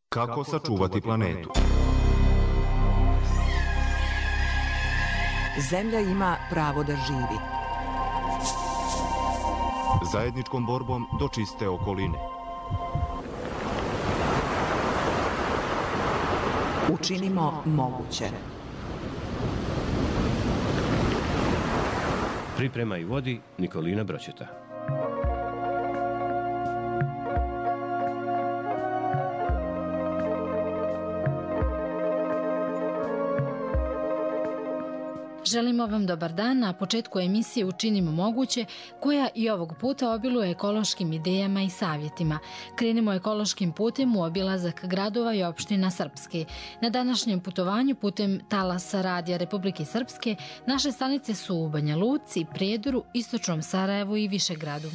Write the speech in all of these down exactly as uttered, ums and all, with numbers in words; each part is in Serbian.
Kako sačuvati planetu? Zemlja ima pravo da živi. Zajedničkom borbom do čiste okoline. Učinimo moguće. Priprema i vodi Nikolina Broćeta. Želimo vam dobar dan na početku emisije Učinimo moguće, koja i ovog puta obiluje ekološkim idejama i savjetima. Krenimo ekološkim putem u obilazak gradova i opština Srpske. Na današnjem putovanju putem talasa Radija Republike Srpske naše stanice su u Banja Luci, Prijedoru, Istočnom Sarajevu i Višegradu.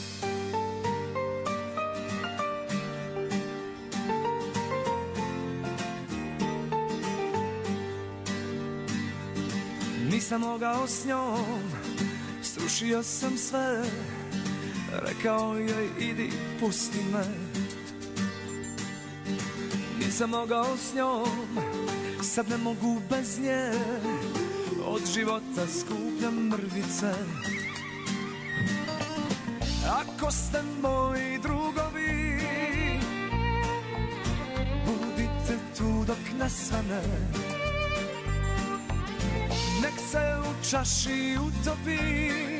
Nisam mogao s njom, srušio sam sve, rekao joj idi pusti me. Nisam mogao s njom, sad ne mogu bez nje, od života skupljam mrvice. Ako ste moji drugovi, budite tu dok ne svane. Nek se u čaši utopim,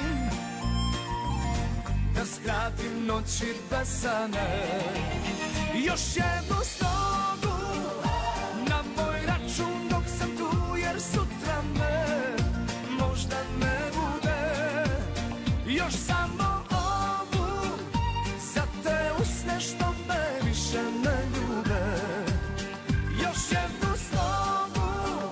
da skratim noći besane. Još jednu stogu na moj račun dok sam tu, jer sutra me možda ne bude. Još samo ovu za te usne što me više ne ljube. Još jednu stogu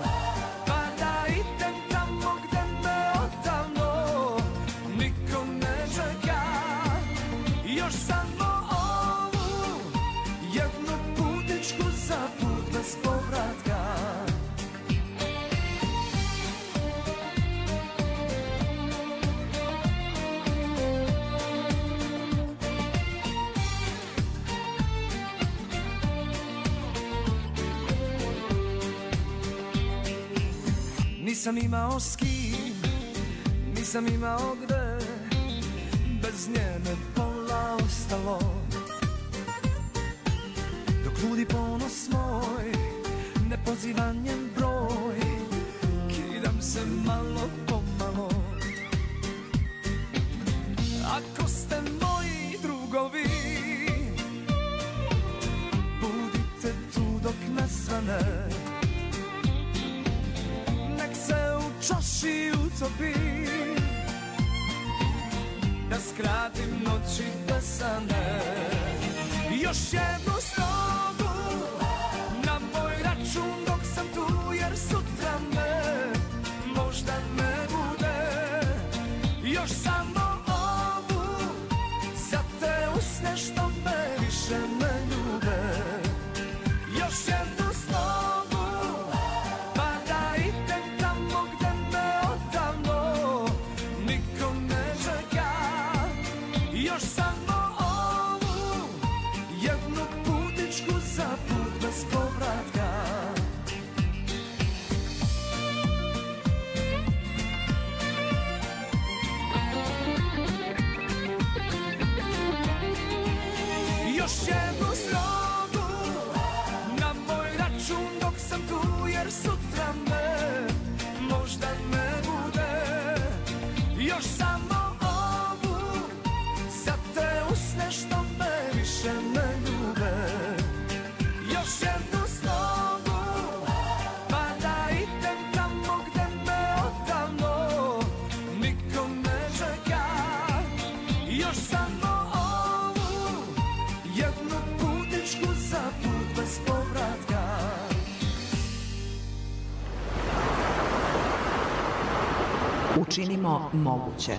nisam imao s kim, nisam imao gde, bez njene pola ostalo. Dok ludi ponos moj, ne poziva njen broj, kidam se malo po malo. Ako ste moji drugovi, budite tu dok ne svane. Čaši utopim, da skratim noći besane. Još jednu stogu na moj račun dok sam tu, jer sutra me možda ne bude. Još samo ovu za te usne što me više ne ljube. Još jednu stogu pa da idem tamo gde još samo ovu jednu putičku za put bez povratka. Još jednu slogu na moj račun dok sam tu, jer sutra me možda ne bude. Još samo što me više ne ljube. Još jednu slogu pa da idem tamo gde me odavno niko ne čeka. Još samo ovu jednu putičku za put bez povratka. Učinimo moguće.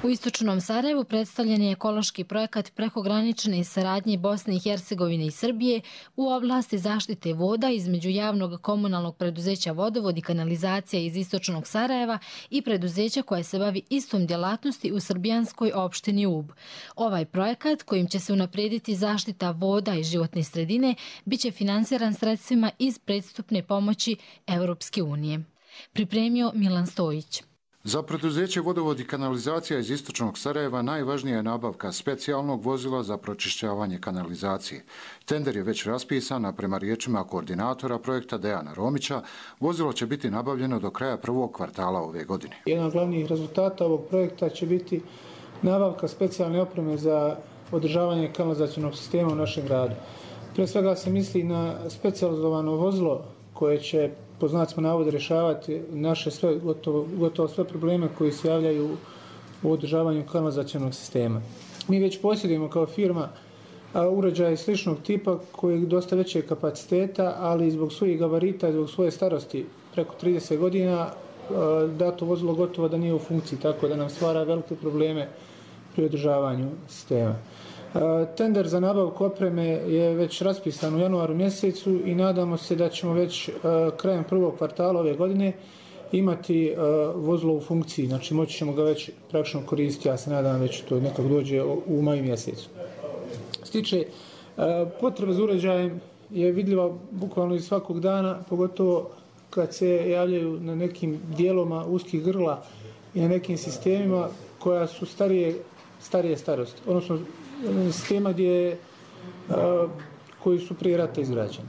U istočnom Sarajevu predstavljen je ekološki projekat prekogranične saradnje Bosne i Hercegovine i Srbije u oblasti zaštite voda između javnog komunalnog preduzeća Vodovod i kanalizacija iz istočnog Sarajeva i preduzeća koje se bavi istom djelatnosti u srbijanskoj opštini Ub. Ovaj projekat, kojim će se unaprijediti zaštita voda i životne sredine, biće finansiran sredstvima iz predstupne pomoći Europske unije. Pripremio Milan Stojić. Za preduzeće Vodovod i kanalizacija iz istočnog Sarajeva najvažnija je nabavka specijalnog vozila za pročišćavanje kanalizacije. Tender je već raspisan, a prema riječima koordinatora projekta Dejana Romića, vozilo će biti nabavljeno do kraja prvog kvartala ove godine. Jedan od glavnih rezultata ovog projekta će biti nabavka specijalne opreme za održavanje kanalizacionog sistema u našem gradu. Prije svega se misli na specijalizovano vozilo koje će, po znacima navoda, rješavati naše sve, gotovo, gotovo sve probleme koji se javljaju u održavanju kanalizacionog sistema. Mi već posjedujemo kao firma uređaje sličnog tipa koji dosta većeg kapaciteta, ali zbog svojih gabarita i zbog svoje starosti preko trideset godina dato vozilo gotovo da nije u funkciji, tako da nam stvara velike probleme pri održavanju sistema. Tender za nabavku opreme je već raspisan u januaru mjesecu i nadamo se da ćemo već krajem prvog kvartala ove godine imati vozilo u funkciji, znači moći ćemo ga već praktično koristiti, ja se nadam već to nekako dođe u maju mjesecu. Što se tiče potreba za uređajem je vidljiva bukvalno iz svakog dana, pogotovo kad se javljaju na nekim dijeloma uskih grla i na nekim sistemima koja su starije, starije starosti, odnosno sistema gdje, a, koji su prije rata izgrađeni.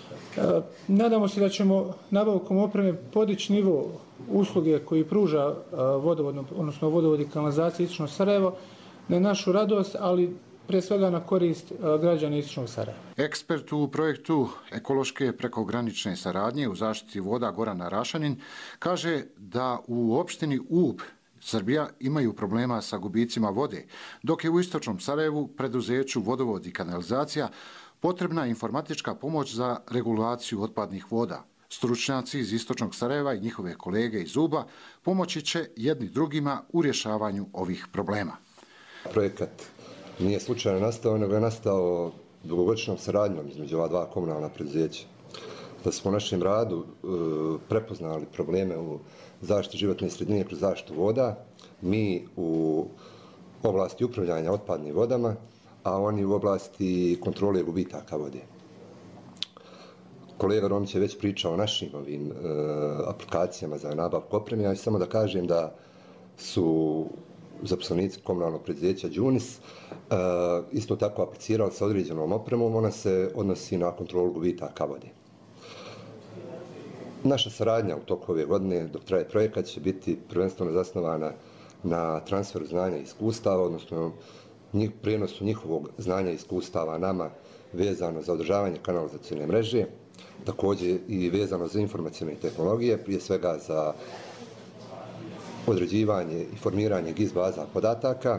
A, nadamo se da ćemo nabavkom opreme podići nivo usluge koji pruža vodovodno, odnosno vodovod i kanalizacija istočno Sarajevo na našu radost, ali prije svega na korist građana istočnog Sarajeva. Ekspert u projektu ekološke prekogranične saradnje u zaštiti voda Goran Rašanin kaže da u opštini Ub Srbija imaju problema sa gubicima vode, dok je u istočnom Sarajevu preduzeću Vodovod i kanalizacija potrebna informatička pomoć za regulaciju otpadnih voda. Stručnjaci iz istočnog Sarajeva i njihove kolege iz Uba pomoći će jedni drugima u rješavanju ovih problema. Projekat nije slučajno nastao, nego je nastao dugogodišnjom saradnjom između ova dva komunalna preduzeća. Da smo u našem radu e, prepoznali probleme u zaštiti životne sredine kroz zaštitu voda, mi u oblasti upravljanja otpadnim vodama, a oni u oblasti kontrole gubitaka vode. Kolega Romić je već pričao o našim ovim e, aplikacijama za nabavku opreme, ja samo da kažem da su zaposlenici komunalnog preduzeća Đunis e, isto tako aplicirali sa određenom opremom, ona se odnosi na kontrolu gubitaka vode. Naša saradnja u toku ove godine, dok traje projekat, će biti prvenstveno zasnovana na transferu znanja i iskustava, odnosno njih, prijenosu njihovog znanja i iskustava nama vezano za održavanje kanalizacijne mreže, također i vezano za informacijne tehnologije, prije svega za određivanje i formiranje G I S baza podataka.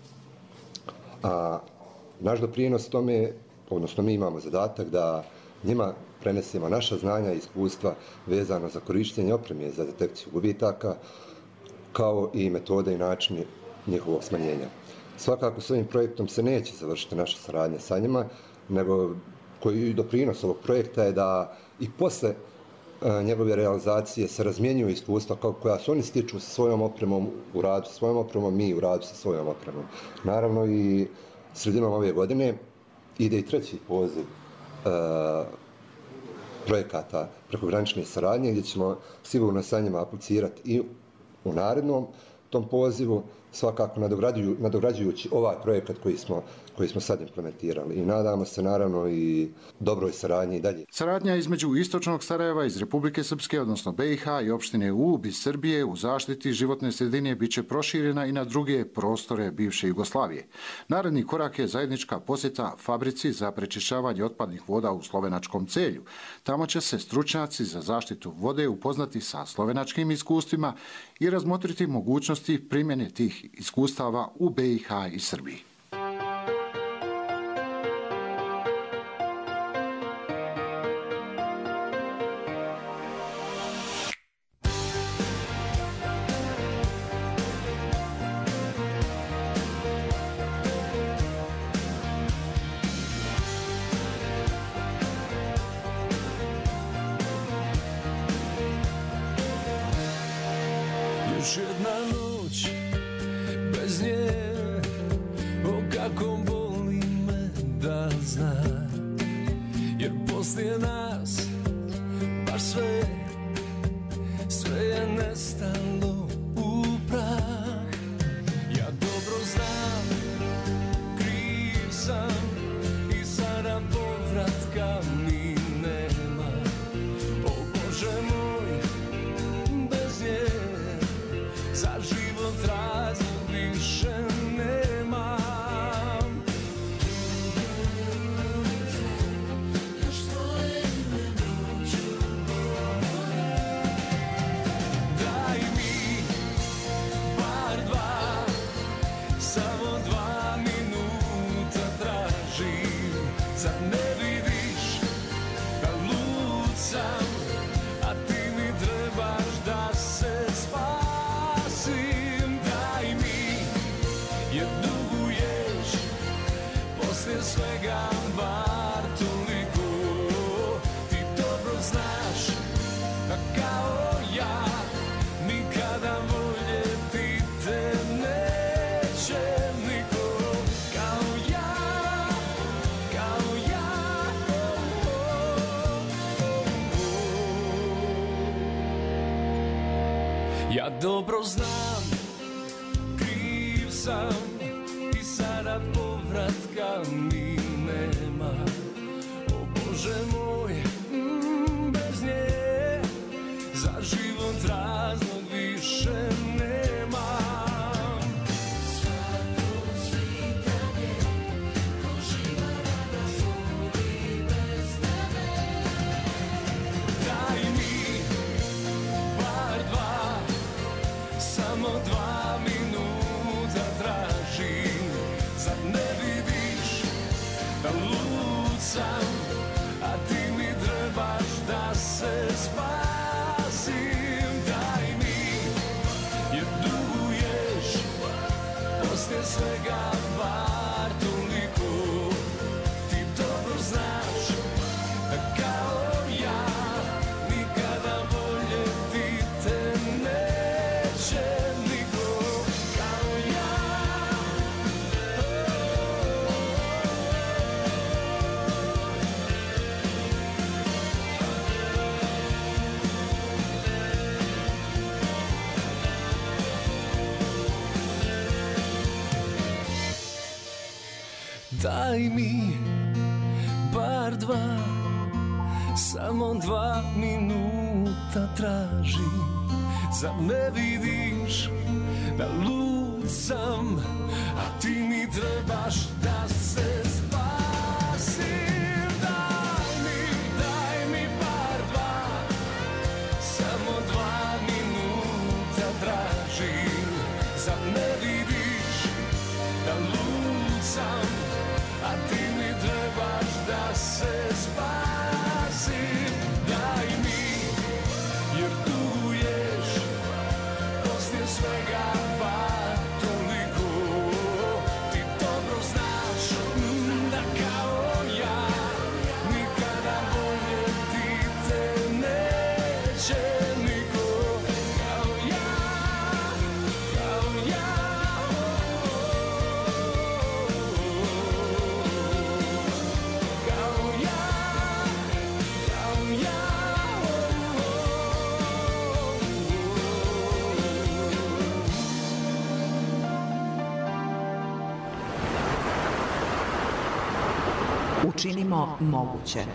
A naš doprinos tome, odnosno mi imamo zadatak da njima prenesemo naša znanja i iskustva vezano za korištenje opreme za detekciju gubitaka, kao i metode i načine njihovog smanjenja. Svakako s ovim projektom se neće završiti naša saradnja sa njima, nego koji doprinos ovog projekta je da i posle njegove realizacije se razmjenjuju iskustva koja su oni stiču sa svojom opremom u radu sa svojom opremom, mi u radu sa svojom opremom. Naravno i sredinom ove godine ide i treći poziv uh, projekata prekogranične saradnje, gdje ćemo sigurno sa njima aplicirati i u narednom tom pozivu, svakako nadograđuju, nadograđujući ovaj projekat koji smo, koji smo sad implementirali. I nadamo se naravno i dobroj saradnji i dalje. Saradnja između istočnog Sarajeva iz Republike Srpske, odnosno B i H i opštine Ub iz Srbije u zaštiti životne sredine biće proširena i na druge prostore bivše Jugoslavije. Naredni korak je zajednička posjeta fabrici za prečišćavanje otpadnih voda u slovenačkom Celju. Tamo će se stručnjaci za zaštitu vode upoznati sa slovenačkim iskustvima i razmotriti mogućnosti primjene tih iskustava u B i H i Srbiji. kako boli me da zna, jer poslije nas baš sve, sve je nestalo u prah. Ja dobro znam, kriv sam i sada povratka mi nema. O Bože moj, bez nje za život razlog više nemam. Daj mi bar dva, samo dva minuta tražim. Zar ne vidiš da lud sam, a ti mi trebaš da se spasim. Daj mi, jer duguješ poslije svega bar toliko. Ti dobro znaš da kao ja nikada voljeti te neće niko. Kao ja, kao ja, oh, oh, oh. Ja dobro znam, kriv sam i sada povratka mi nema. O Bože moj, mm, bez nje za život razlog više nemam. Svako svitanje poživa da budi bez tebe. Daj mi bar dva, samo dva minuta tražim. Zar ne vidiš da lud sam, a ti mi trebaš da se spasim. Daj mi, jer duguješ poslije svega bar toliko. Ti dobro znaš da kao ja nikada voljeti te neće niko. Kao ja. Daj mi bar dva, samo dva minuta tražim. Zar ne vidiš da lud sam, a ti mi trebaš da se spasim. Daj mi, daj mi bar dva, samo dva minuta tražim. Zar ne vidiš da lud sam, a ti mi trebaš da se spasim. Daj mi, jer duguješ poslije svega bar toliko. Ti dobro znaš mm, da kao ja nikada voljeti te neće niko. Kao ja, kao ja, oh, oh, oh. Kao ja, kao ja, oh, oh. Učinimo moguće.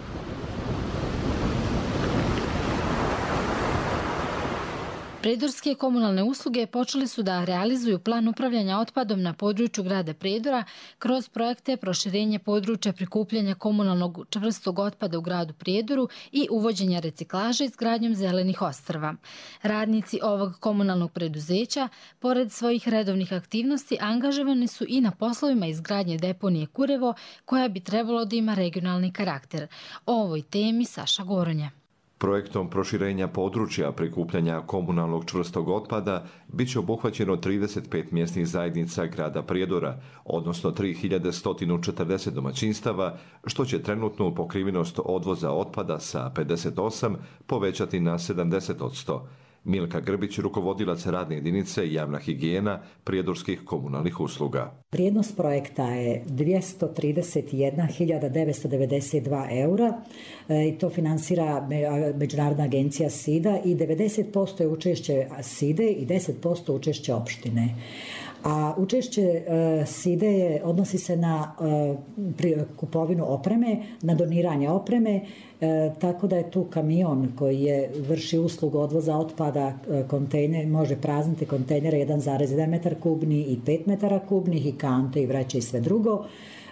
Prijedorske komunalne usluge počeli su da realizuju plan upravljanja otpadom na području grada Prijedora kroz projekte proširenja područja prikupljanja komunalnog čvrstog otpada u gradu Prijedoru i uvođenja reciklaže izgradnjom zelenih ostrva. Radnici ovog komunalnog preduzeća, pored svojih redovnih aktivnosti, angažovani su i na poslovima izgradnje deponije Kurevo, koja bi trebalo da ima regionalni karakter. O ovoj temi Saša Goronja. Projektom proširenja područja prikupljanja komunalnog čvrstog otpada bit će obuhvaćeno trideset pet mjesnih zajednica grada Prijedora, odnosno tri hiljade sto četrdeset domaćinstava, što će trenutnu pokrivenost odvoza otpada sa pedeset osam povećati na sedamdeset posto. Milka Grbić, rukovodilac radne jedinice javna higijena prijedorskih komunalnih usluga. Vrijednost projekta je dvjesto trideset jedna hiljada devetsto devedeset dva eura i to finansira Međunarodna agencija SIDA i devedeset posto je učešće SIDE i deset posto učešće opštine. A učešće SIDE je, odnosi se na kupovinu opreme, na doniranje opreme, tako da je tu kamion koji je vrši uslugu odvoza otpada, kontejner, može prazniti kontejnere jedan zarez jedan metar kubni i pet metara kubnih i kante i vreće i sve drugo.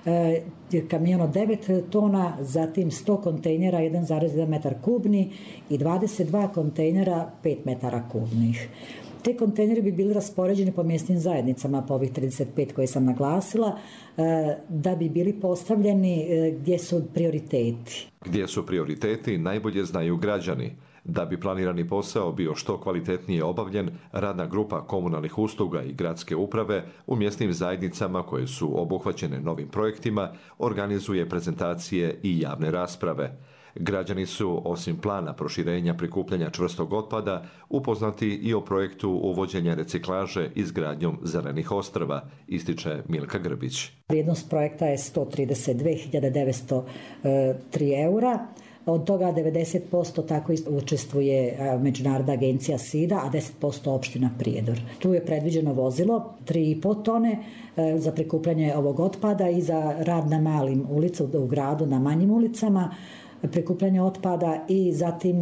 Kamion od devet tona, zatim sto kontejnera jedan zarez jedan metar kubni i dvadeset dva kontejnera pet metara kubnih. Te kontejneri bi bili raspoređeni po mjesnim zajednicama, po ovih trideset pet koje sam naglasila, da bi bili postavljeni gdje su prioriteti. Gdje su prioriteti najbolje znaju građani. Da bi planirani posao bio što kvalitetnije obavljen, radna grupa komunalnih usluga i gradske uprave u mjesnim zajednicama koje su obuhvaćene novim projektima organizuje prezentacije i javne rasprave. Građani su, osim plana proširenja prikupljanja čvrstog otpada, upoznati i o projektu uvođenja reciklaže izgradnjom zelenih ostrva, ističe Milka Grbić. Vrijednost projekta je sto trideset dvije hiljade devetsto tri eura. Od toga devedeset posto tako učestvuje Međunarodna agencija SIDA, a deset posto opština Prijedor. Tu je predviđeno vozilo tri i po tone za prikupljanje ovog otpada i za rad na malim ulicama u gradu, na manjim ulicama, prikupljanje otpada i zatim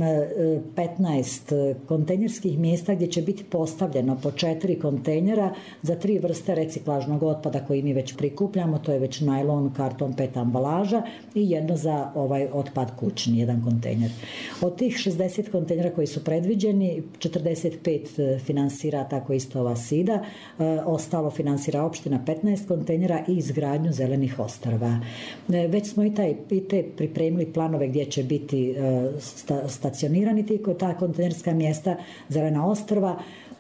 petnaest kontejnerskih mjesta gdje će biti postavljeno po četiri kontejnera za tri vrste reciklažnog otpada koji mi već prikupljamo, to je već najlon, karton, pet ambalaža i jedno za ovaj otpad kućni, jedan kontejner. Od tih šezdeset kontejnera koji su predviđeni, četrdeset pet finansira tako isto ova SIDA, ostalo finansira opština petnaest kontejnera i izgradnju zelenih ostrva. Već smo i, taj, i te pripremili planove gdje će biti sta, stacionirani ti ta kontejnerska mjesta, zelena ostrva.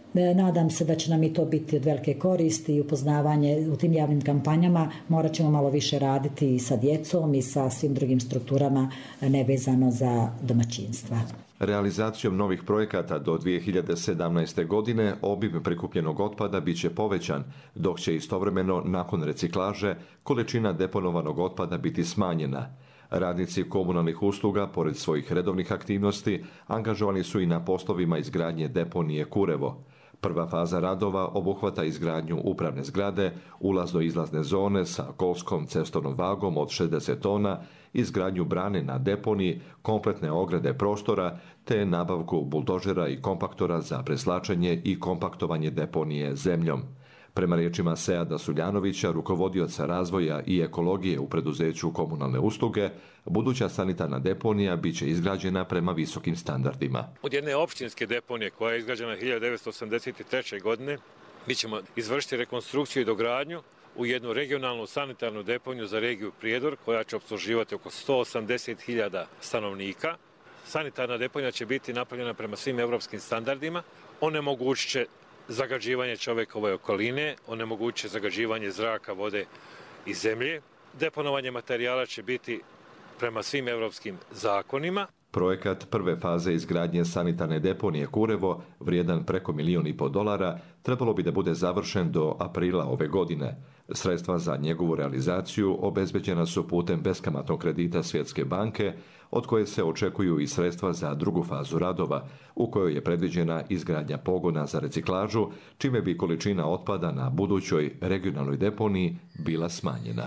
Nadam se da će nam i to biti od velike koristi i upoznavanje u tim javnim kampanjama. Morat ćemo malo više raditi i sa djecom i sa svim drugim strukturama nevezano za domaćinstva. Realizacijom novih projekata do dvije hiljade sedamnaeste. godine obim prikupljenog otpada bit će povećan, dok će istovremeno nakon reciklaže količina deponovanog otpada biti smanjena. Radnici komunalnih usluga, pored svojih redovnih aktivnosti, angažovani su i na poslovima izgradnje deponije Kurevo. Prva faza radova obuhvata izgradnju upravne zgrade, ulazno-izlazne zone sa kolskom cestovnom vagom od šezdeset tona, izgradnju brane na deponiji, kompletne ograde prostora, te nabavku buldožera i kompaktora za preslačenje i kompaktovanje deponije zemljom. Prema riječima Seada Suljanovića, rukovodioca razvoja i ekologije u preduzeću komunalne usluge, buduća sanitarna deponija bit će izgrađena prema visokim standardima. Od jedne općinske deponije koja je izgrađena hiljadu devetsto osamdeset treće. godine mi ćemo izvršiti rekonstrukciju i dogradnju u jednu regionalnu sanitarnu deponiju za regiju Prijedor koja će opsluživati oko sto osamdeset hiljada stanovnika. Sanitarna deponija će biti napravljena prema svim europskim standardima, onemogućit će zagađivanje čovjekove okoline, onemogućuje zagađivanje zraka, vode i zemlje. Deponovanje materijala će biti prema svim europskim zakonima. Projekat prve faze izgradnje sanitarne deponije Kurevo, vrijedan preko milijun i pol dolara, trebalo bi da bude završen do aprila ove godine. Sredstva za njegovu realizaciju obezbeđena su putem beskamatnog kredita Svjetske banke, od koje se očekuju i sredstva za drugu fazu radova, u kojoj je predviđena izgradnja pogona za reciklažu, čime bi količina otpada na budućoj regionalnoj deponiji bila smanjena.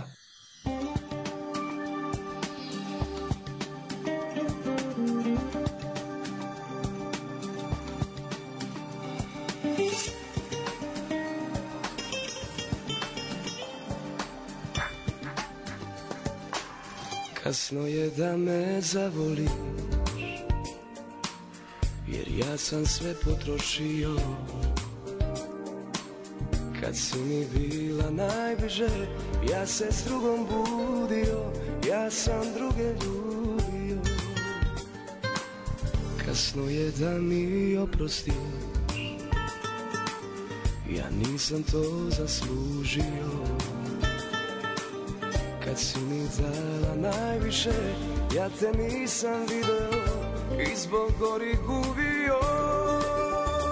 Kasno je da me zavoliš, jer ja sam sve potrošio. Kad si mi bila najbliže, ja se s drugom budio, ja sam druge ljubio. Kasno je da mi oprostiš, ja nisam to zaslužio. Kad si mi dala najviše, ja te nisam video i zbog gorih gubio.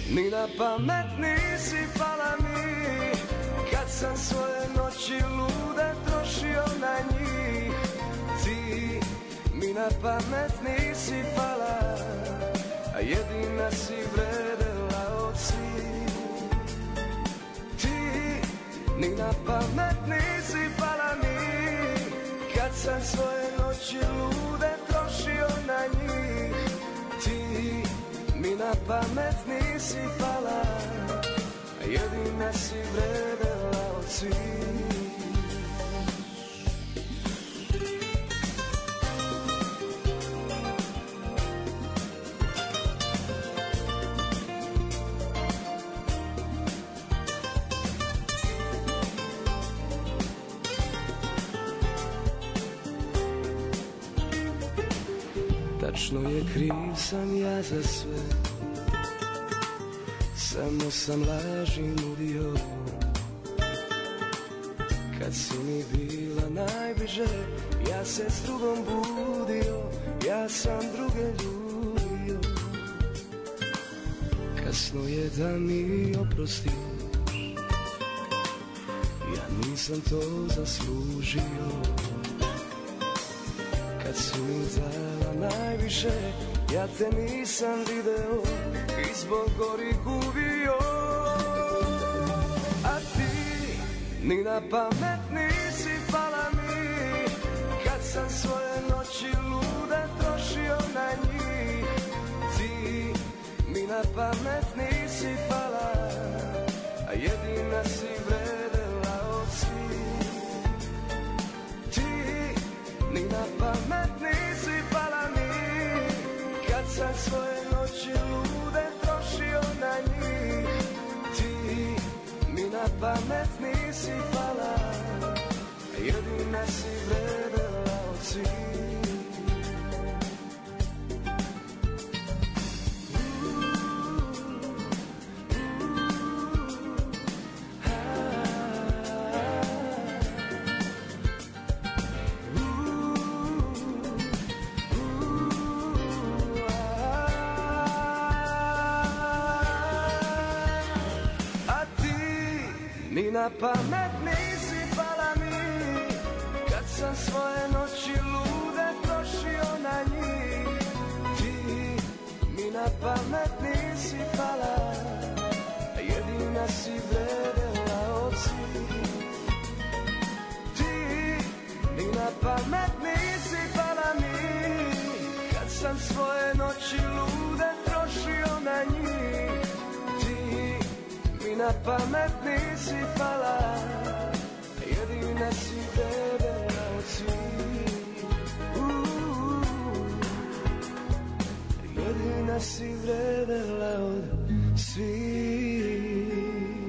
ni na pamet nisi pala mi, kad sam svoje noći lude trošio na njih. Ti mi na pamet nisi pala, a jedina si vredela od svih. Ti ni na pamet nisi pala mi, kad sam svoje noći lude trošio na njih. Ti mi na pamet nisi pala, a jedina si vredela od svih. Tačno je, kriv sam ja za sve, samo sam laži nudio. Kad si mi bila najbliže, ja se s drugom budio, ja sam druge ljubio. Kasno je da mi oprostiš, ja nisam to zaslužio. Kad si mi dala najviše, ja te nisam video i zbog gorih uvio. A ti ni na pamet nisi pala mi, kad sam svoje noći lude trošio na njih. Ti mi na pamet nisi pala, a jedina si vredela od svih. Ti ni na pamet nisi pala mi, kad sam svoje noći lude trošio na njih. Ti mi na pamet nisi pala, a jedina si vredela od svih. Ni na pamet nisi pala mi, kad sam svoje noći lude trošio na njih. Ti mi na pamet nisi pala, a jedina si vredela od svih. Ti mi na pamet nisi pala mi, kad sam svoje noći lude trošio na njih. Ti mi na pamet nisi pala, jedina si vredela od svih. Jedina si vredela od svih.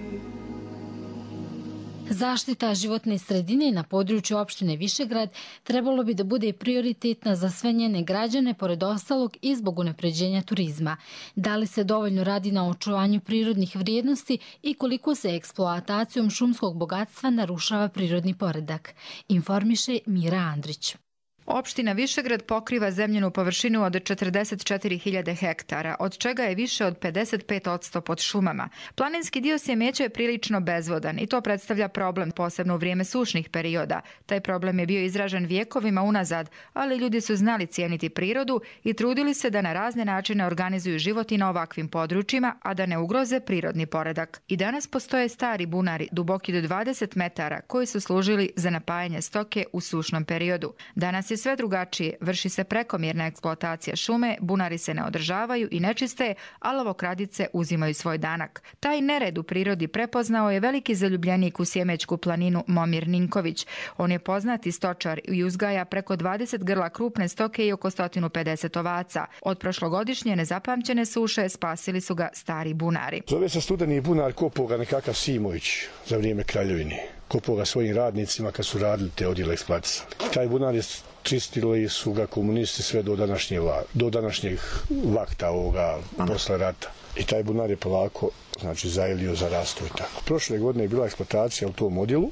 Zaštita životne sredine na području opštine Višegrad trebalo bi da bude prioritetna za sve njene građane, pored ostalog i zbog unapređenja turizma. Da li se dovoljno radi na očuvanju prirodnih vrijednosti i koliko se eksploatacijom šumskog bogatstva narušava prirodni poredak? Informiše Mira Andrić. Opština Višegrad pokriva zemljinu površinu od četrdeset četiri hiljade hektara, od čega je više od pedeset pet posto pod šumama. Planinski dio Sjemeća je prilično bezvodan i to predstavlja problem, posebno u vrijeme sušnih perioda. Taj problem je bio izražen vijekovima unazad, ali ljudi su znali cijeniti prirodu i trudili se da na razne načine organizuju život i na ovakvim područjima, a da ne ugroze prirodni poredak. I danas postoje stari bunari, duboki do dvadeset metara, koji su služili za napajanje stoke u sušnom periodu. Danas je sve drugačije, vrši se prekomjerna eksploatacija šume, bunari se ne održavaju i ne čiste, a lovokradice uzimaju svoj danak. Taj nered u prirodi prepoznao je veliki zaljubljenik u Sjemečku planinu Momir Ninković. On je poznati stočar i uzgaja preko dvadeset grla krupne stoke i oko sto pedeset ovaca. Od prošlogodišnje nezapamćene suše spasili su ga stari bunari. Zove se studeni bunar, kopao ga nekakav Simović za vrijeme kraljevine. Kopao ga svojim radnicima kad su radili te odjele eksploatisali. Taj bunar je čistili su ga komunisti sve do, današnje, do današnjeg vakta ovoga posle rata. I taj bunar je polako, znači, zajelio za rastu i tako. Prošle godine je bila eksploatacija u tom odjelu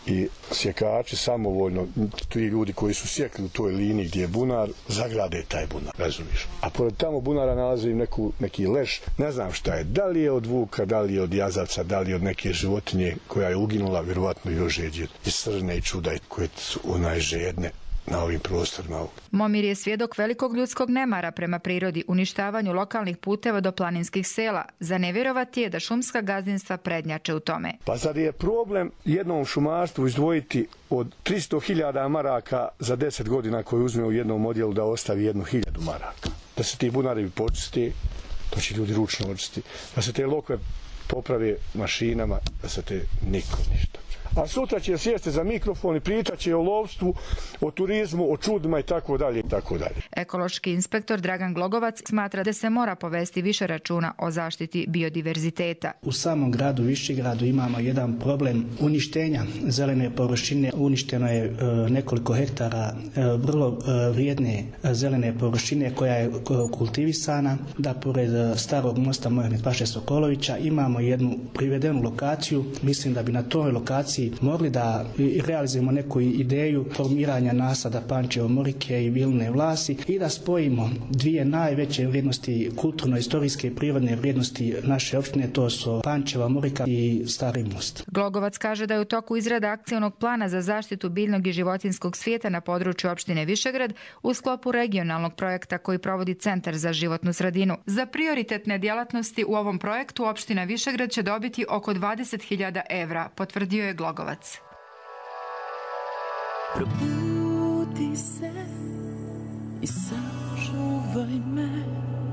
i sjekači samovoljno, ti ljudi koji su sjekli u toj liniji gdje je bunar, zagrade taj bunar, razumiješ. A pored tamo bunara nalazi neku, neki leš, ne znam šta je, da li je od vuka, da li je od jazavca, da li je od neke životinje koja je uginula, vjerovatno i ožeđe, i srne i čuda koje su onaj žedne na ovim prostorima. Momir je svjedok velikog ljudskog nemara prema prirodi, uništavanju lokalnih puteva do planinskih sela. Za nevjerovati je da šumska gazdinstva prednjače u tome. Pa zar je problem jednom šumarstvu izdvojiti od tristo hiljada maraka za deset godina koje uzme u jednom odjelu da ostavi jednu hiljadu maraka? Da se ti bunari počiste, to će ljudi ručno očistiti, da se te lokve poprave mašinama, da se te niko ništa. A sutra će sjesti za mikrofon i pričat će o lovstvu, o turizmu, o čudima i tako dalje i tako dalje. Ekološki inspektor Dragan Glogovac smatra da se mora povesti više računa o zaštiti biodiverziteta. U samom gradu Višegradu imamo jedan problem uništenja zelene površine. Uništeno je e, nekoliko hektara e, vrlo e, vrijedne zelene površine koja je kultivisana. Da pored starog mosta Mohamed Paše Sokolovića imamo jednu privedenu lokaciju. Mislim da bi na toj lokaciji mogli da realizujemo neku ideju formiranja nasada Pančevo Morike i Vilne Vlasi i da spojimo dvije najveće vrijednosti, kulturno-istorijske i prirodne vrijednosti naše opštine, to su Pančeva Morika i Stari most. Glogovac kaže da je u toku izrada akcionog plana za zaštitu biljnog i životinjskog svijeta na području opštine Višegrad u sklopu regionalnog projekta koji provodi Centar za životnu sredinu. Za prioritetne djelatnosti u ovom projektu opština Višegrad će dobiti oko dvadeset hiljada evra, potvrdio je Glogovac. Probudi se i sačuvaj me,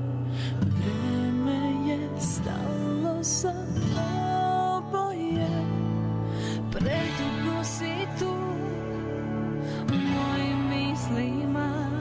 vreme je stalo za oboje, predugo si tu u mojim mislima,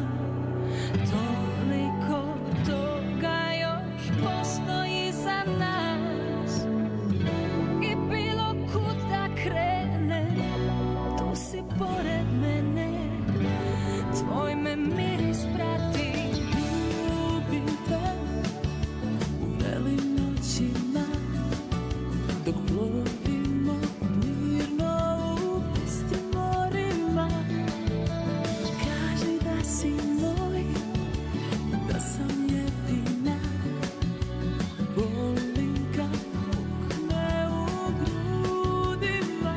toliko toga još postoji za nas i bilo kud da krene, tu si pored mene, tvoj me miris prati, ljubim te u velim noćima, dok plovimo mirno u istim morima, kaži da si moj, da sam jedina, volim kad pukne u grudima.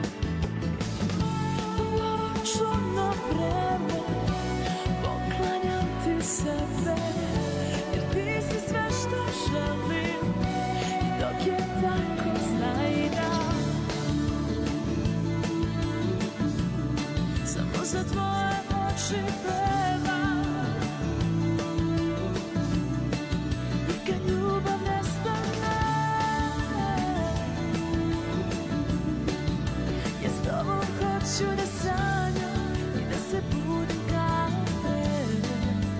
U ovo čudno vreme poklanjam ti sebe, jer ti si sve što želim, i dok je tako znaj da samo za tvoje oči pevam, i kad ljubav nestane, ja s tobom hoću da sanjam i da se budim kao tebe.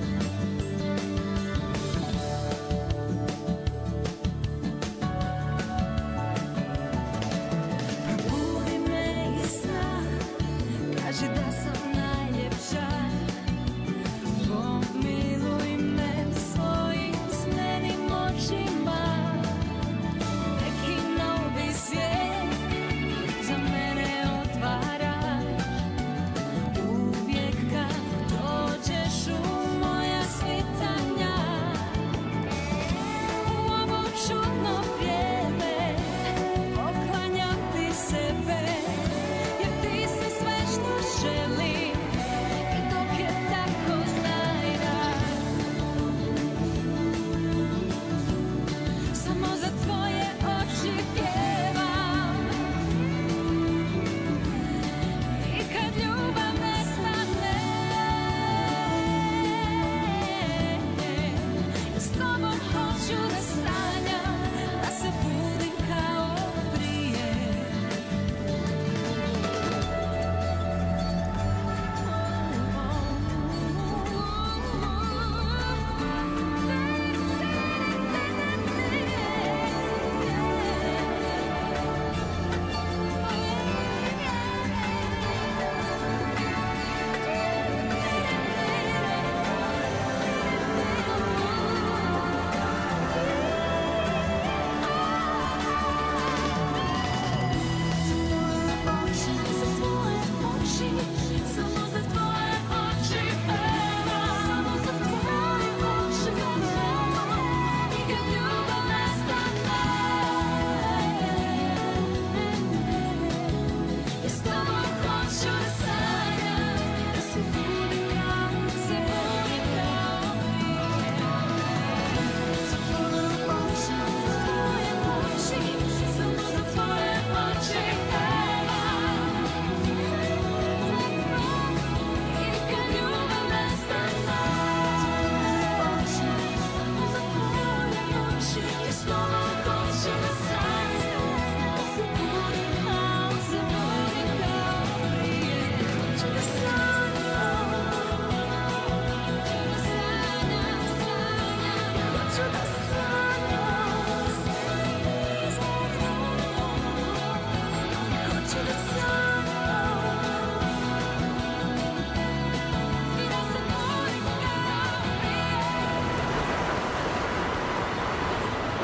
Probudi me iz sna, kaži da sam najljepša, pomiluj me svojim snenim očima, neki novi svijet za mene otvara,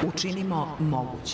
Učinimo moguće.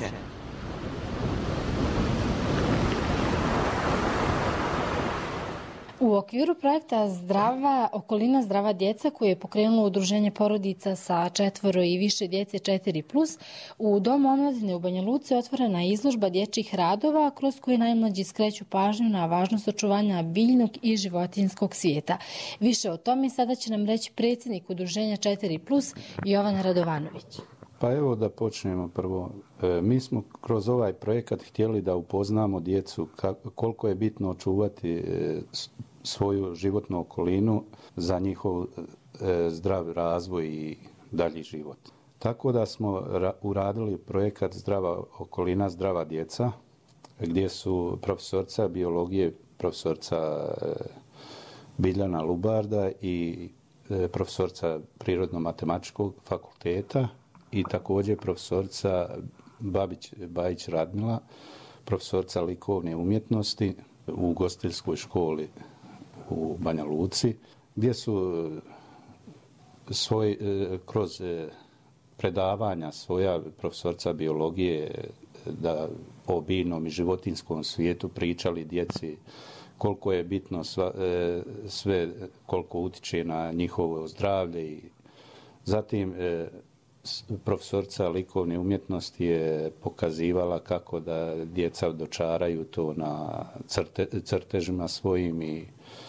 U okviru projekta Zdrava okolina, zdrava djeca koje je pokrenulo udruženje porodica sa četvoro i više djece četiri plus, u Domu omladine u Banja Luci otvorena je izložba dječjih radova kroz koje najmlađi skreću pažnju na važnost očuvanja biljnog i životinjskog svijeta. Više o tome sada će nam reći predsjednik udruženja četiri plus Jovan Radovanović. Pa evo da počnemo prvo. E, mi smo kroz ovaj projekat htjeli da upoznamo djecu kako, koliko je bitno očuvati e, svoju životnu okolinu za njihov e, zdrav razvoj i dalji život. Tako da smo ra, uradili projekat Zdrava okolina, zdrava djeca, gdje su profesorca biologije, profesorca e, Biljana Lubarda i e, profesorca Prirodno-matematičkog fakulteta i također profesorca Babić, Bajić Radmila, profesorca likovne umjetnosti u ugostiteljskoj školi u Banja Luci, gdje su svoj, kroz predavanja svoja profesorca biologije da o biljnom i životinjskom svijetu pričali djeci koliko je bitno sva, sve, koliko utiče na njihovo zdravlje. I zatim profesorca likovne umjetnosti je pokazivala kako da djeca dočaraju to na crte, crtežima svojim i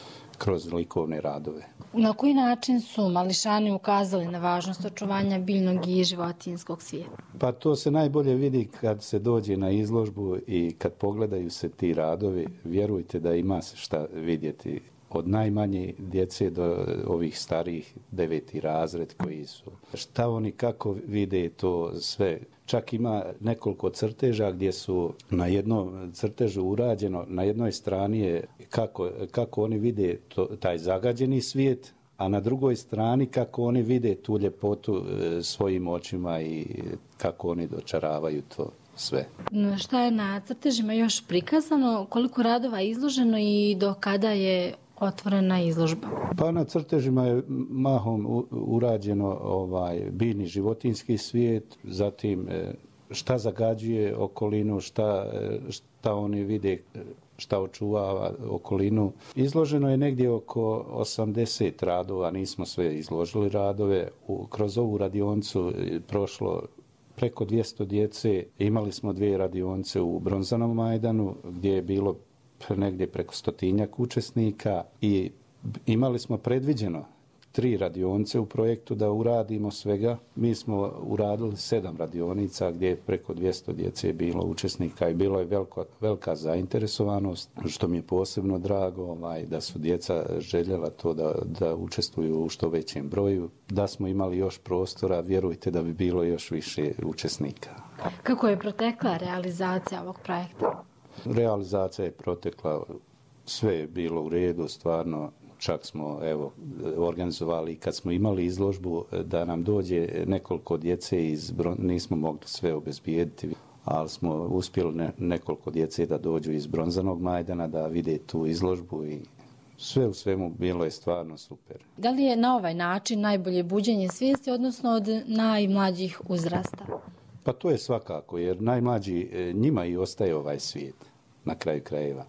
kroz likovne radove. Na koji način su mališani ukazali na važnost očuvanja biljnog i životinjskog svijeta? Pa to se najbolje vidi kad se dođe na izložbu i kad pogledaju se ti radovi, vjerujte da ima se šta vidjeti. Od najmanje djece do ovih starijih deveti razred koji su. Šta oni kako vide to sve. Čak ima nekoliko crteža gdje su na jednom crtežu urađeno, na jednoj strani je kako, kako oni vide to, taj zagađeni svijet, a na drugoj strani kako oni vide tu ljepotu e, svojim očima i kako oni dočaravaju to sve. Šta je na crtežima još prikazano, koliko radova je izloženo i do kada je otvorena izložba? Pa na crtežima je mahom urađeno ovaj biljni životinjski svijet, zatim šta zagađuje okolinu, šta, šta oni vide, šta očuvava okolinu. Izloženo je negdje oko osamdeset radova, nismo sve izložili radove. U, kroz ovu radioncu prošlo preko dvjesto djece. Imali smo dvije radionce u Bronzanom Majdanu gdje je bilo negdje preko stotinjak učesnika i imali smo predviđeno tri radionce u projektu da uradimo svega. Mi smo uradili sedam radionica gdje je preko dvjesto djece bilo učesnika i bilo je veliko, velika zainteresovanost, što mi je posebno drago ovaj, da su djeca željela to da, da učestvuju u što većem broju. Da smo imali još prostora, vjerujte da bi bilo još više učesnika. Kako je protekla realizacija ovog projekta? Realizacija je protekla, sve je bilo u redu, stvarno, čak smo evo organizovali kad smo imali izložbu da nam dođe nekoliko djece iz, nismo mogli sve obezbijediti, ali smo uspjeli ne, nekoliko djece da dođu iz Bronzanog Majdana da vide tu izložbu i sve u svemu bilo je stvarno super. Da li je na ovaj način najbolje buđenje svijesti, odnosno od najmlađih uzrasta? Pa to je svakako, jer najmlađi njima i ostaje ovaj svijet na kraju krajeva.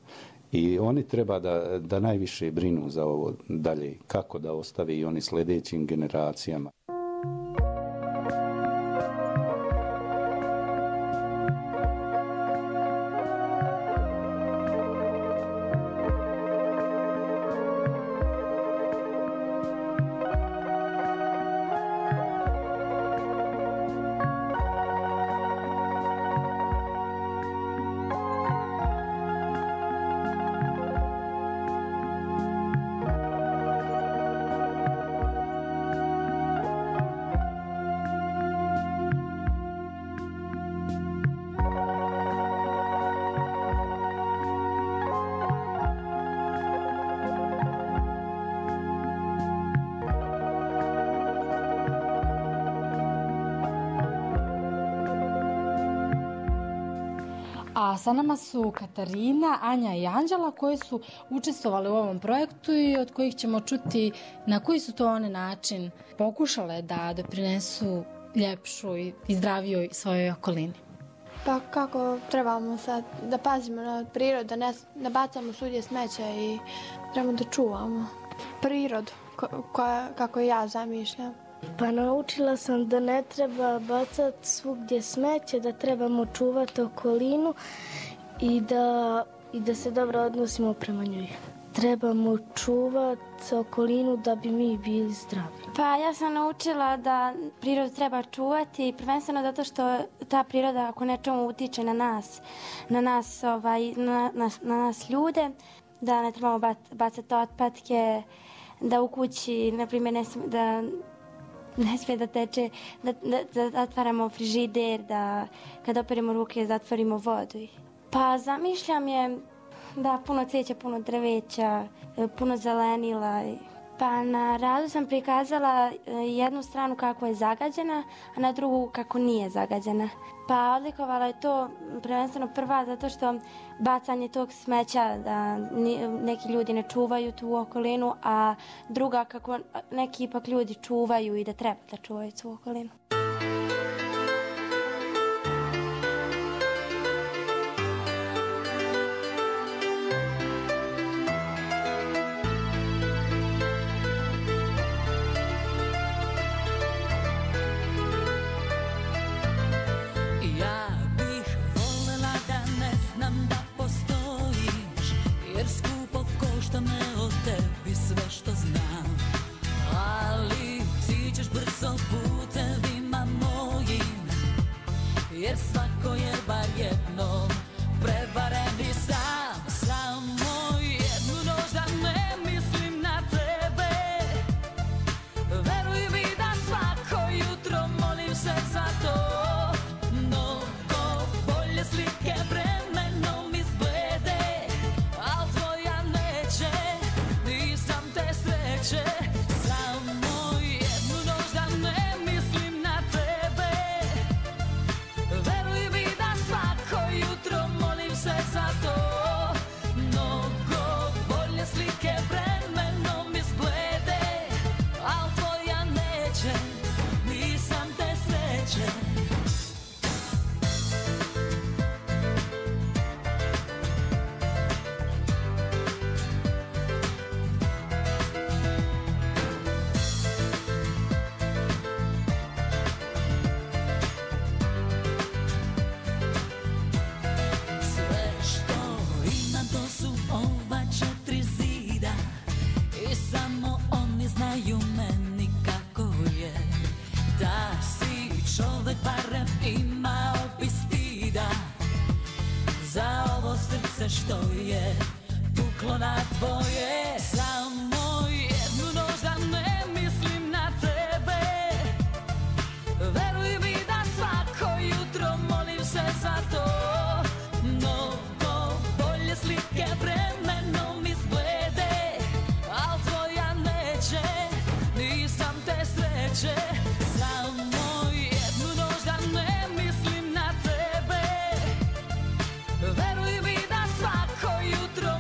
I oni treba da, da najviše brinu za ovo dalje, kako da ostave i oni sljedećim generacijama. A sa nama su Katarina, Anja i Anđela koje su učestvovali u ovom projektu i od kojih ćemo čuti na koji su to one način pokušale da doprinesu ljepšu i zdravijoj svojoj okolini? Pa kako trebamo sad da pazimo na prirodu, da ne da bacamo svugdje smeće i trebamo da čuvamo prirodu koja, kako ja zamišljam. Pa naučila sam da ne treba bacati svugdje smeće, da trebamo čuvati okolinu i da, i da se dobro odnosimo prema njoj. Trebamo čuvati okolinu da bi mi bili zdravi. Pa ja sam naučila da prirodu treba čuvati, prvenstveno zato što ta priroda ako nečemu utiče na nas, na nas, ovaj, na, na, na nas ljude, da ne trebamo bacati otpadke, da u kući, na primjer, ne smije da ne smije da teče, da, da, da otvaramo frižider, da kad operemo ruke zatvorimo vodu. Pa zamišljam je da puno cvijeća, puno drveća, puno zelenila. Pa na radu sam prikazala jednu stranu kako je zagađena, a na drugu kako nije zagađena. Pa odlikovala je to prvenstveno prva zato što bacanje tog smeća da neki ljudi ne čuvaju tu okolinu, a druga kako neki ipak ljudi čuvaju i da treba da čuvaju tu okolinu. Jer svako je bar jednom prevaren i sam, samo jednu noć da ne mislim na tebe. Veruj mi da svako jutro molim se za to. Mnogo bolje slike vremenom izglede, al tvoja neće, nisam te sreće. Samo jednu noć da ne mislim na tebe. Veruj mi da svako jutro molim se za to. Mnogo bolje slike vremenom izglede, al tvoja neće, nisam te sreće. Sve što imam to su ova četiri zida i samo oni znaju meni kako je. Da si čovek barem imao bi stida za ovo srce što je tuklo na tvoje. Samo jednu noć da ne mislim na tebe. Veruj mi da svako jutro molim se za to. Mnogo bolje slike vremenom izglede, al tvoja neće, nisam te sreće. Samo jednu noć da ne mislim na tebe. Veruj mi da svako jutro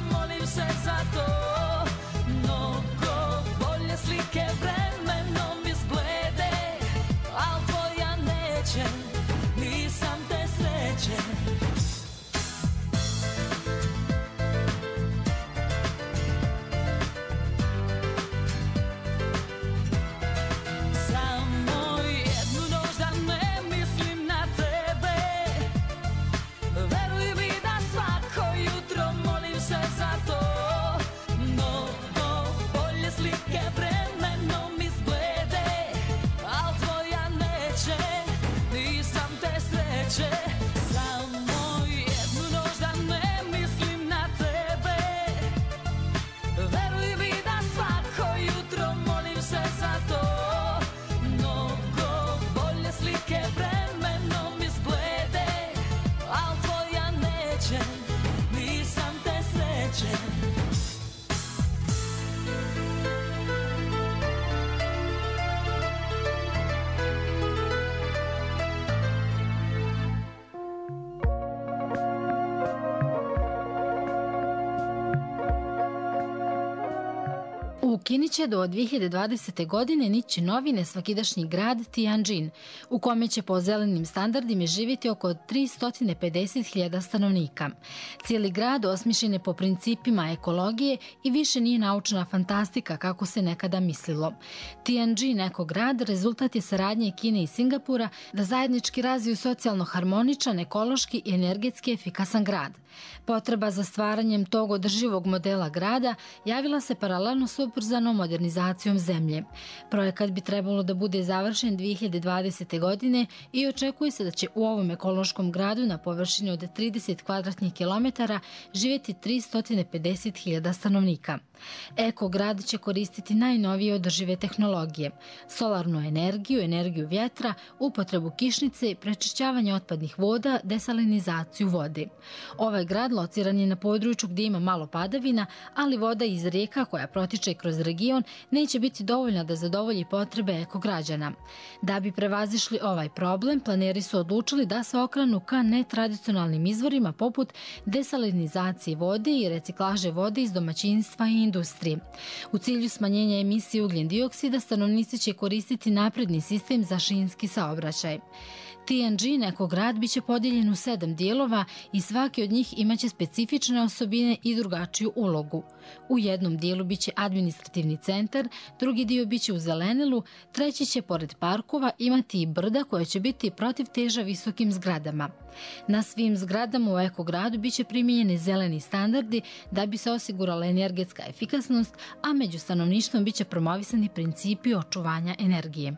U Kini će do dvije hiljade dvadesete. godine nići novi nesvakidašnji grad Tianjin, u kome će po zelenim standardima živjeti oko tristo pedeset hiljada stanovnika. Cijeli grad osmišljen je po principima ekologije i više nije naučna fantastika kako se nekada mislilo. Tianjin, eko grad, rezultat je saradnje Kine i Singapura da zajednički razviju socijalno harmoničan, ekološki i energetski efikasan grad. Potreba za stvaranjem tog održivog modela grada javila se paralelno s ubrzanom modernizacijom zemlje. Projekat bi trebalo da bude završen dvije hiljade dvadesete. godine i očekuje se da će u ovom ekološkom gradu na površini od trideset kvadratnih kilometara živjeti tristo pedeset hiljada stanovnika. Eko grad će koristiti najnovije održive tehnologije, solarnu energiju, energiju vjetra, upotrebu kišnice, prečišćavanje otpadnih voda, desalinizaciju vode. Ovaj grad lociran je na području gdje ima malo padavina, ali voda iz rijeka koja protiče kroz region neće biti dovoljna da zadovolji potrebe eko građana. Da bi prevazišli ovaj problem, planeri su odlučili da se okrenu ka netradicionalnim izvorima poput desalinizacije vode i reciklaže vode iz domaćinstva i industrije. U cilju smanjenja emisije ugljen dioksida stanovnici će koristiti napredni sistem za šinski saobraćaj. Tianjin, eko grad, biće podijeljen u sedam dijelova i svaki od njih imaće specifične osobine i drugačiju ulogu. U jednom dijelu biće administrativni centar, drugi dio biće u zelenilu, treći će pored parkova imati i brda koja će biti protiv teža visokim zgradama. Na svim zgradama u eko gradu biće primijenjeni zeleni standardi da bi se osigurala energetska efikasnost, a među stanovništvom biće promovisani principi očuvanja energije.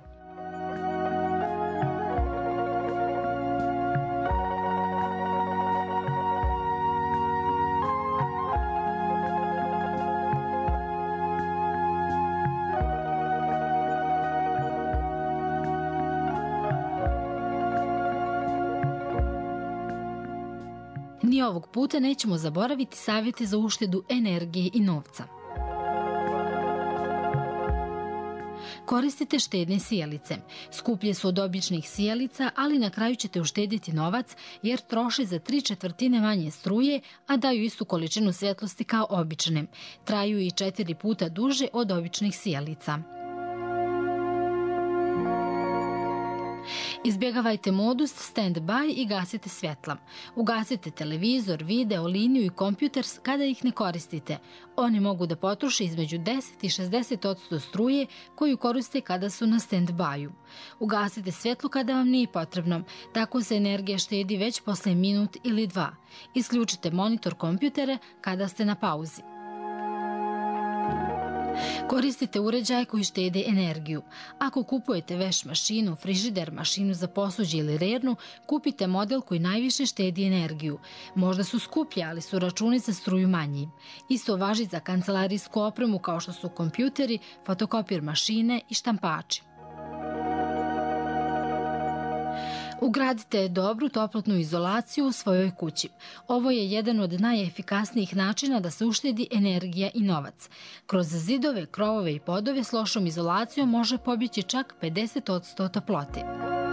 Ni ovog puta nećemo zaboraviti savjete za uštedu energije i novca. Koristite štedne sijalice. Skuplje su od običnih sijalica, ali na kraju ćete uštediti novac jer troše za tri četvrtine manje struje, a daju istu količinu svjetlosti kao obične. Traju i četiri puta duže od običnih sijalica. Izbjegavajte modus stand-by i gasite svjetla. Ugasite televizor, video, liniju i kompjuter kada ih ne koristite. Oni mogu da potroše između deset i šezdeset posto struje koju koriste kada su na stand-byu. Ugasite svjetlo kada vam nije potrebno, tako se energija štedi već posle minut ili dva. Isključite monitor kompjutere kada ste na pauzi. Koristite uređaje koji štede energiju. Ako kupujete veš mašinu, frižider, mašinu za posuđe ili rernu, kupite model koji najviše štedi energiju. Možda su skuplji, ali su računi za struju manji. Isto važi za kancelarijsku opremu kao što su kompjuteri, fotokopir mašine i štampači. Ugradite dobru toplotnu izolaciju u svojoj kući. Ovo je jedan od najefikasnijih načina da se uštedi energija i novac. Kroz zidove, krovove i podove s lošom izolacijom može pobjeći čak pedeset posto toplote.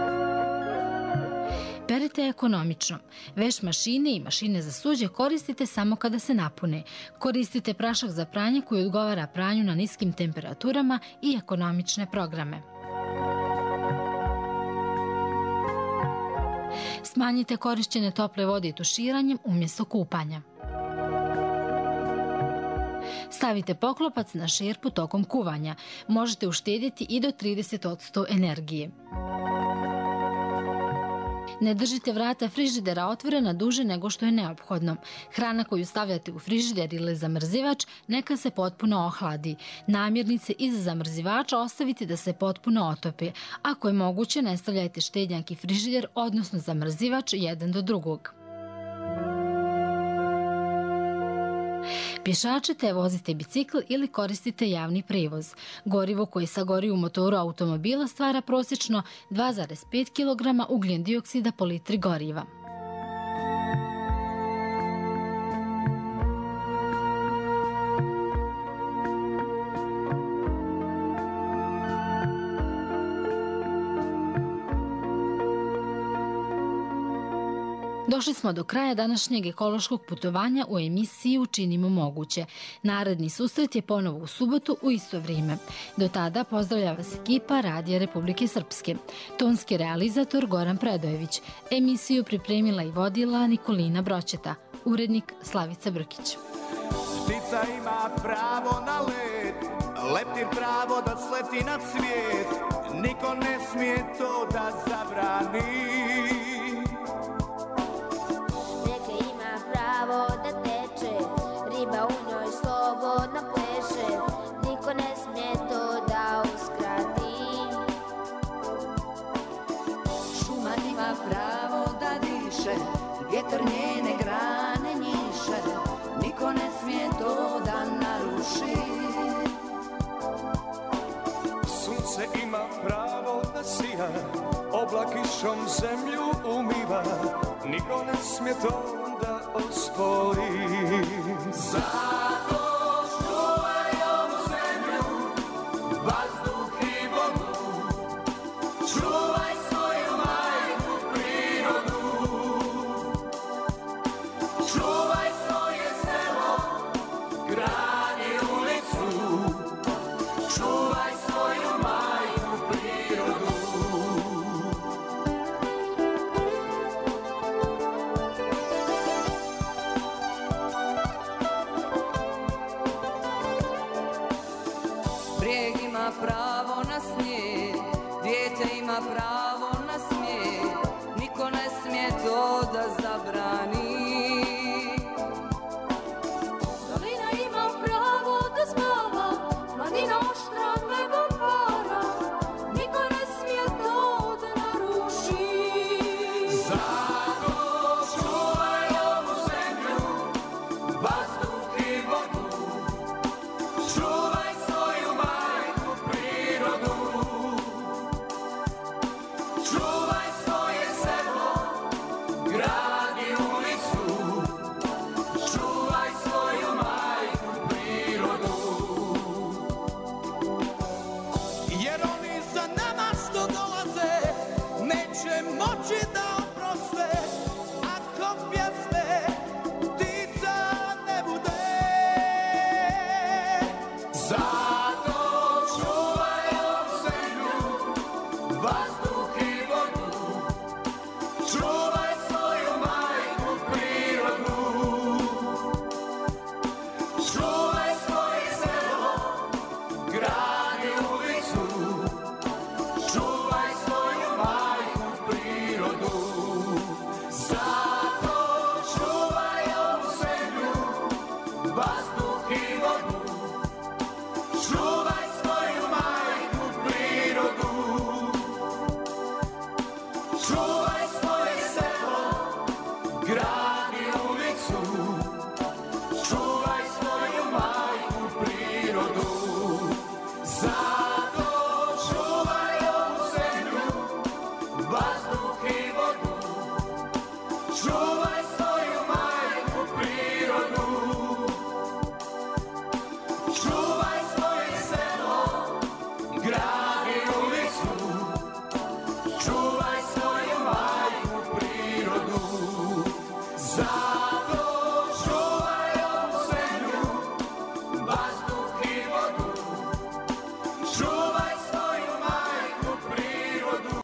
Perite ekonomično. Veš mašine i mašine za suđe koristite samo kada se napune. Koristite prašak za pranje koji odgovara pranju na niskim temperaturama i ekonomične programe. Smanjite korišćenje tople vode i tuširanjem umjesto kupanja. Stavite poklopac na šerpu tokom kuvanja. Možete uštedjeti i do trideset posto energije. Ne držite vrata frižidera otvorena duže nego što je neophodno. Hrana koju stavljate u frižider ili zamrzivač neka se potpuno ohladi. Namirnice iz zamrzivača ostavite da se potpuno otope. Ako je moguće, ne stavljajte štednjak i frižider, odnosno zamrzivač, jedan do drugog. Pješačite, vozite bicikl ili koristite javni prevoz. Gorivo koje sagori u motoru automobila stvara prosječno dva zarez pet kilograma ugljen dioksida po litri goriva. Došli smo do kraja današnjeg ekološkog putovanja u emisiji Učinimo moguće. Naredni susret je ponovo u subotu u isto vrijeme. Do tada pozdravlja vas ekipa Radija Republike Srpske. Tonski realizator Goran Predojević. Emisiju pripremila i vodila Nikolina Broćeta. Urednik Slavica Brkić. Ptica ima pravo na let, leptir pravo da sleti na cvijet. Niko ne smije to da zabrani. Pravo da teče, riba u njoj slobodno pleše, niko ne smije to da uskrati. Šuma ima pravo da diše, vjetar njene grane njiše, niko ne smije to da naruši. Sunce ima pravo da sija, oblak kišom zemlju umiva, niko ne smije to da ospori. Zato čuvaj ovu zemlju, vazduh i vodu, čuvaj svoju majku prirodu, čuvaj svoje selo, grad i ulicu, čuvaj svoju majku prirodu. Pravo na snijeg, dijete ima pravo na smijeh, niko ne smije to da zabrani. Dolina ima pravo da spava, mladina oštra nebo para, niko ne smije to da naruši. Zato čuvaj ovu zemlju, vazduh i vodu, čuvaj svoju majku prirodu, čuvaj svoje selo, grad i ulicu, čuvaj svoju majku prirodu. Jer oni za nama što dolaze neće moći da oproste, ako pjesme ptica ne bude. Zato čuvaj ovu zemlju, vazduh i vodu, čuvaj svoju majku prirodu, čuvaj svoje selo, grad i ulicu, čuvaj svoju majku prirodu. Zato čuvaj ovu zemlju, vazduh i vodu,